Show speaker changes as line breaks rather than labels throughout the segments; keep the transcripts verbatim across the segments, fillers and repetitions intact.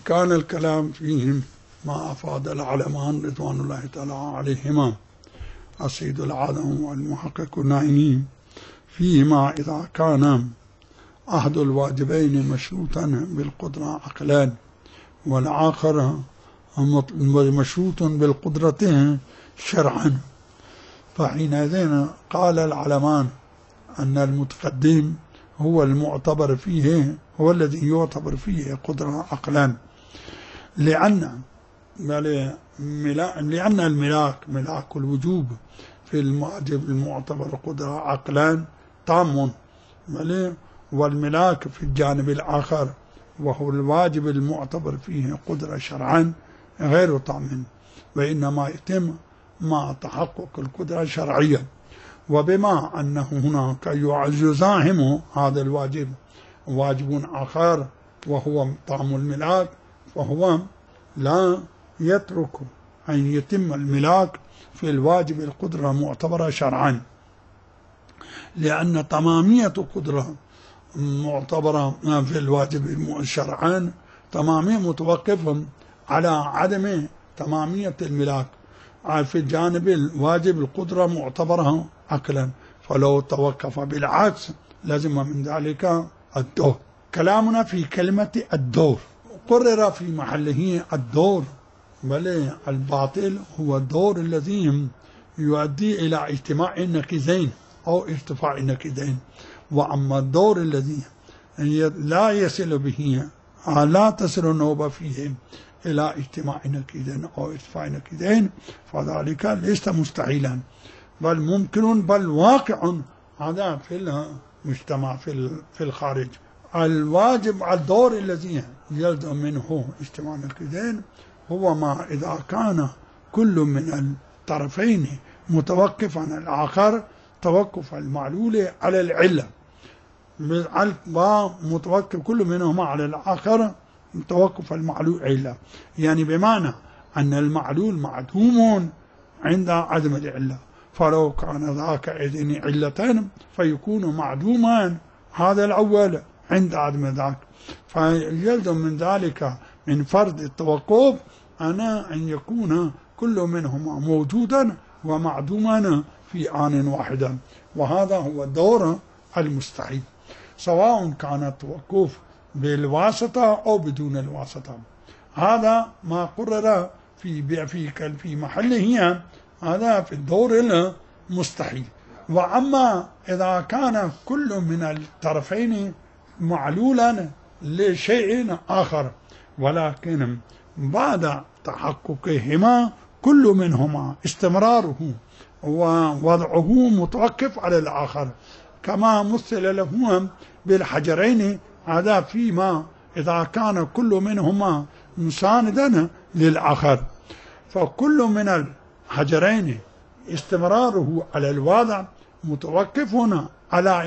كان الكلام فيهم ما أفاد العلمان رضوان الله تعالى عليهما السيد العالم والمحقق النعيمي فيما إذا كان أحد الواجبين مشروطا بالقدرة عقلان والآخر مشروط بالقدرة شرعا، فحينئذ قال العلمان أن المتقدم هو المعتبر فيه، هو الذي يعتبر فيه قدرة عقلان، لأن لأن الملاك ملاك الوجوب في الواجب المعتبر قدرة عقلان تام، والملاك في الجانب الآخر وهو الواجب المعتبر فيه قدرة شرعا غير تام، وإنما يتم مع تحقق القدرة الشرعية. وبما أنه هناك يزاحم هذا الواجب واجب آخر وهو طعم الملاك، فهو لا يترك أن يتم الملاك في الواجب القدرة معتبرة شرعا، لأن تمامية قدرة معتبرة في الواجب شرعا تمامية متوقف على عدم تمامية الملاك في الجانب الواجب القدرة معتبرة عقلا، فلو توقف بالعكس لازم من ذلك الدور. كلامنا في كلمة الدور قرر في محله الدور، بل الباطل هو الدور الذي يؤدي إلى اجتماع النقيضين أو ارتفاع النقيضين، وأما الدور الذي لا يصل به لا تصل النوبة فيه إلى اجتماع نقيضين أو ارتفاع نقيضين فذلك ليس مستحيلا بل ممكن بل واقع هذا في المجتمع في الخارج. الواجب الدور الذي يلزم منه اجتماع نقيضين هو ما إذا كان كل من الطرفين متوقف عن الآخر توقف المعلول على العلة، ومتوقف كل منهما على الآخر توقف المعلول علة، يعني بمعنى أن المعلول معدوم عند عدم العلة، فلو كان ذاك إذن علة فيكون معدوما هذا الأول عند عدم ذاك، فيلزم من ذلك من فرض التوقف أنا أن يكون كل منهما موجودا ومعدوما في آن واحدا، وهذا هو الدور المستحيل سواء كان التوقف بالواسطة أو بدون الواسطة. هذا ما قرر في في في محله، هذا في الدور المستحيل. وأما إذا كان كل من الطرفين معلولا لشيء آخر ولكن بعد تحققهما كل منهما استمراره ووضعه متوقف على الآخر، كما مثل لهما بالحجرين، هذا فيما إذا كان كل منهما مساندا للآخر، فكل من الحجرين استمراره على الوضع متوقف على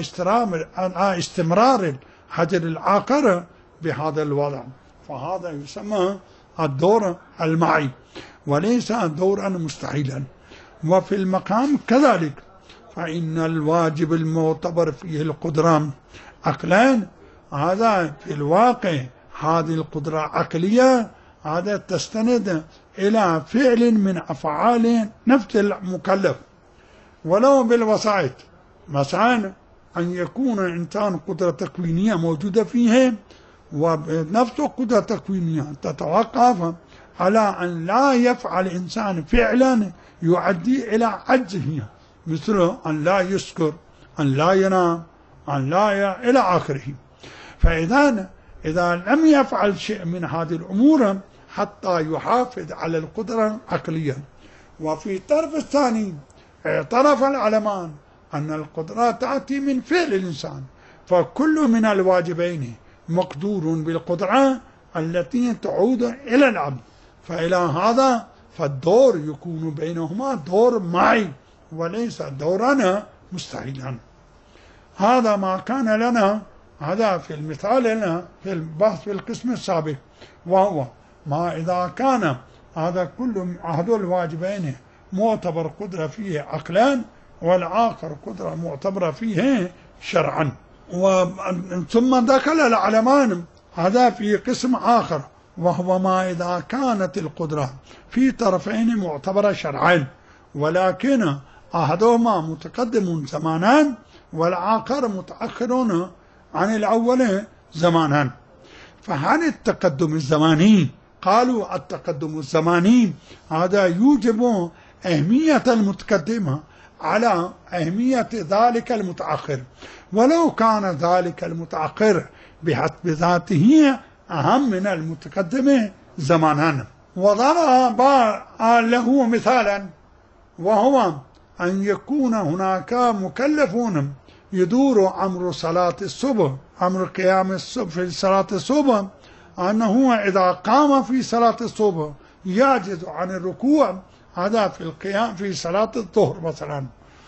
استمرار الحجر الآخر بهذا الوضع، فهذا يسمى الدور المعي وليس دورا مستحيلا. وفي المقام كذلك، فإن الواجب المعتبر فيه القدرة عقلان، هذا في الواقع هذه القدرة عقلية هذا تستند إلى فعل من أفعال نفس المكلف ولو بالوسائط، مثلا أن يكون إنسان قدرة تكوينية موجودة فيه ونفس قدرة تكوينية تتوقف على أن لا يفعل إنسان فعلا يؤدي إلى عجزه، مثل أن لا يسكر، أن لا ينام، أن لا ي... إلى آخره. فإذا إذا لم يفعل شيء من هذه الأمور حتى يحافظ على القدرة العقلية. وفي الطرف الثاني اعترف العلمان أن القدرة تأتي من فعل الإنسان، فكل من الواجبين مقدور بالقدرة التي تعود إلى العبد، فإلى هذا فالدور يكون بينهما دور معي وليس دورنا مستحيلا. هذا ما كان لنا، هذا في المثال لنا في البحث في القسم السابق، وهو ما إذا كان هذا كل هذول الواجبين معتبر قدرة فيه عقلان والآخر قدرة معتبرة فيه شرعا. ثم ذكر العلمان هذا في قسم آخر وهو ما إذا كانت القدرة في طرفين معتبرة شرعا، ولكن أحدهما متقدم زمانا والآخر متأخر عن الأول زمانا. فهل التقدم الزماني؟ قالوا التقدم الزماني هذا يوجب أهمية المتقدمة على أهمية ذلك المتأخر، ولو كان ذلك المتأخر بحسب ذاته أهم من المتقدم زمانا. وضرب له مثالا، وهو أن يكون هناك مكلفون يدور أمر صلاة الصبح، أمر قيام الصبح في صلاة الصبح، أنه إذا قام في صلاة الصبح يعجز عن الركوع، هذا في القيام في صلاة الظهر مثلا.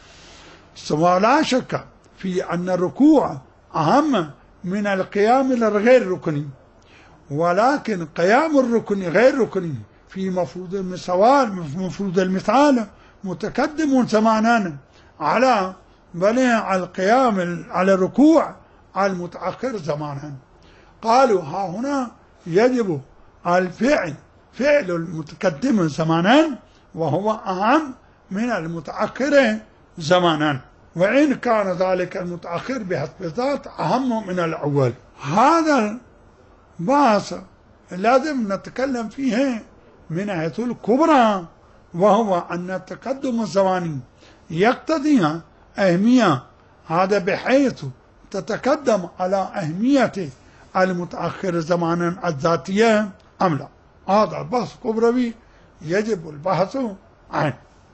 ولا شك في أن الركوع أهم من القيام الغير ركني، ولكن قيام الركن غير ركني في مفروض المثال مفروض المثال متقدم زمانا على بل القيام على الركوع المتأخر زمانا. قالوا ها هنا يجب الفعل فعل المتقدم زمانا وهو أهم من المتأخر زمانا، وإن كان ذلك المتأخر بحسب ذات أهم من الأول. هذا البحث لازم نتكلم فيه من حيث الكبرى، وهو أن التقدم الزماني يقتضي أهمية، هذا بحيث تتقدم على أهمية المتأخر زمانا الذاتية أم لا. هذا البحث كبروي يجب البحث عنه.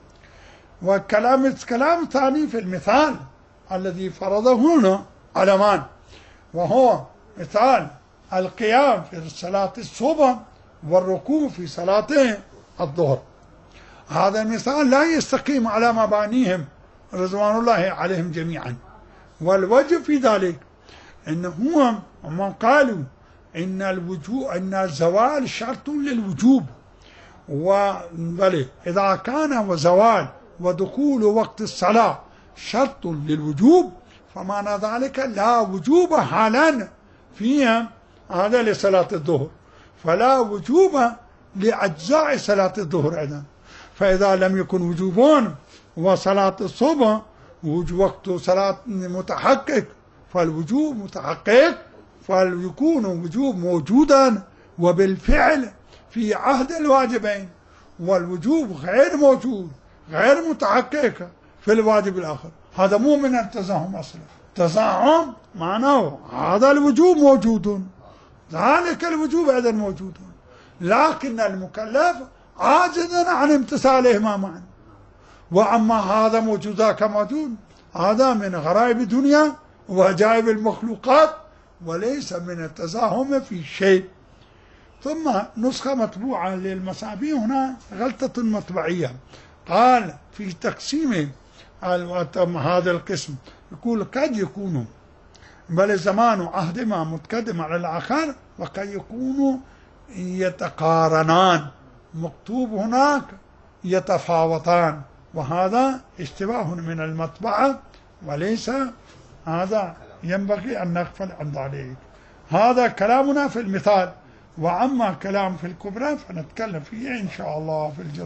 والكلام الكلام الثاني في المثال الذي فرضه هنا علمان، وهو مثال القيام في صلاة الصبح والركوع في صلاة الظهر. هذا المثال لا يستقيم على مبانيهم رضوان الله عليهم جميعا. والوجه في ذلك إنه هم قالوا إن الوجوب إن الزوال شرط للوجوب، وبل إذا كان وزوال ودخول وقت الصلاة شرط للوجوب فمعنى ذلك لا وجوب حالا فيها هذا لصلاة الظهر، فلا وجوب لأجزاء صلاة الظهر أيضا. فإذا لم يكن وجوبون وصلاة الصبح وقت صلاة متحقق فالوجوب متحقق، فليكون وجوب موجودا وبالفعل في عهد الواجبين، والوجوب غير موجود غير متحقق في الواجب الآخر. هذا مو من التزاحم أصلا. تزاحم معناه هذا الوجوب موجود، ذلك الوجوب أيضا موجود، لكن المكلف عاجز عن امتثالهما معا. وأما هذا موجود ذاك موجود، هذا من غرائب الدنيا وعجائب المخلوقات وليس من التزاحم في شيء. ثم نسخة مطبوعة للمصابيح هنا غلطة مطبعية، قال في تقسيم هذا القسم يقول قد يكون بل الزمان عهدما متقدم على الآخر وقد يكون يتقارنان، مكتوب هناك يتفاوتان، وهذا اشتباه من المطبعة وليس هذا ينبغي أن نغفل عن ذلك. هذا كلامنا في المثال، وأما كلام في الكبرى فنتكلم فيه إن شاء الله في الجزء